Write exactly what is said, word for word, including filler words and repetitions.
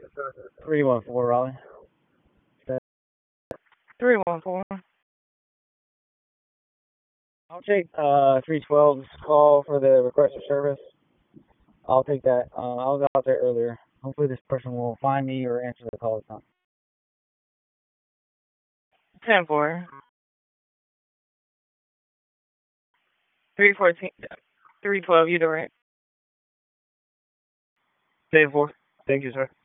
three one four, Raleigh. three one four. I'll take uh three twelve's call for the request for service. I'll take that. Uh, I was out there earlier. Hopefully this person will find me or answer the call this time. ten four. three fourteen. three twelve, you direct. ten four. Thank you, sir.